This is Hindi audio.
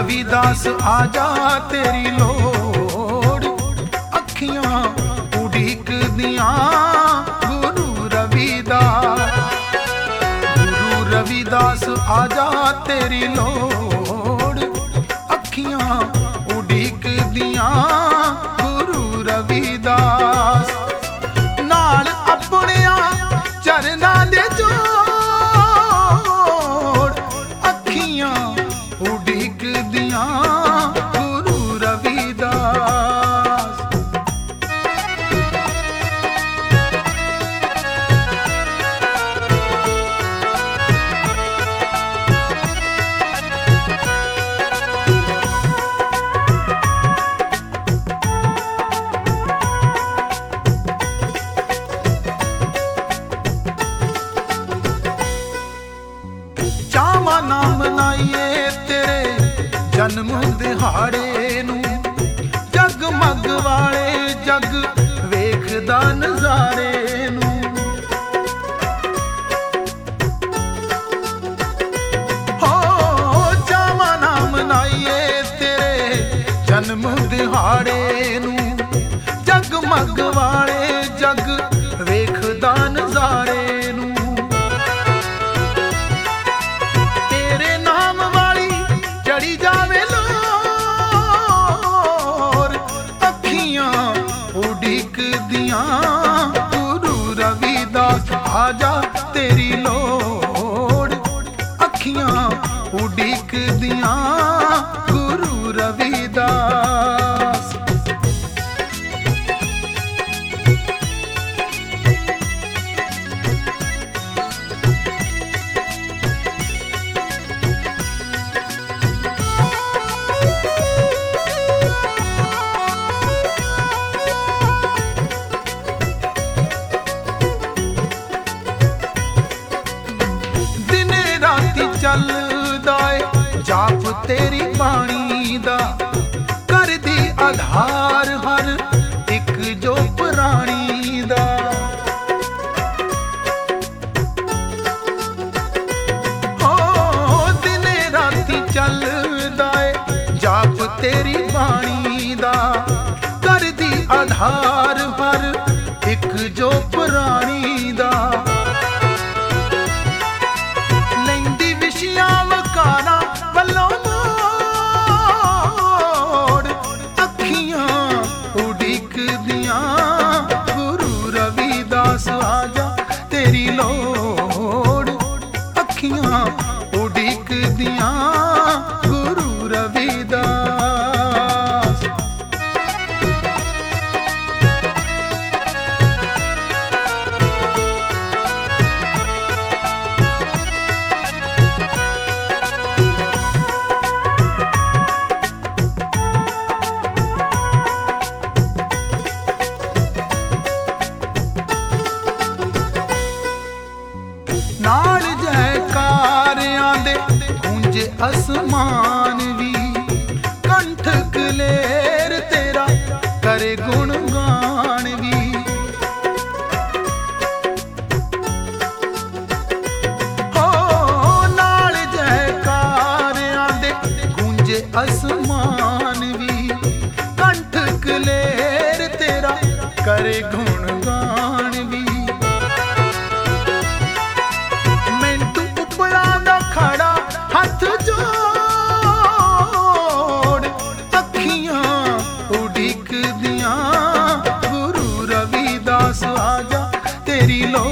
रविदास आजा तेरी लोड़ अखियां उड़ीक दियां गुरु रविदास आजा तेरी लोड़ अखियां उड़ीक दियां गुरु रविदास नाल अपनिया चरना दे जोड़ अखियां उड़ीक दियां गुरु रविदास। चावा नाम मनाइए तेरे जन्म दिहाड़े नू जगमग वाले जग वेखदा नजारे नू हो चावा नाम मनाइए तेरे जन्म दिहाड़े नू जगमग वाले जग वेखदा नजारे नू चढ़ी जावे लोर अखियां उड़ीक दियां गुरु रविदास आजा तेरी लोड़ अखियां उड़ीक दियां गुरु रविदास। चलदा जाप तेरी बाणी दा कर दी आधार हर एक जो प्राणी दा ओ दिने राती चलदा जाप तेरी बाणी दा कर दी आधार हर एक जो प्राणी दा वल्लों मोड़ अखियां उड़ीक दियां गुरु रविदास आजा तेरी लोड़ अखियां उड़ीक दियां गुरु रविदास। नाल जयकारियां दे गूंजे आसमान भी कंठ कलेर तेरा करे गुणगान भी हो नाल जयकारियां दे गूंजे आसमान भी कंठ कलेर तेरा करे गुणगान भी खड़ा हाथ जोड़ अखियां उड़ीक दियां गुरु रविदास आजा तेरी लो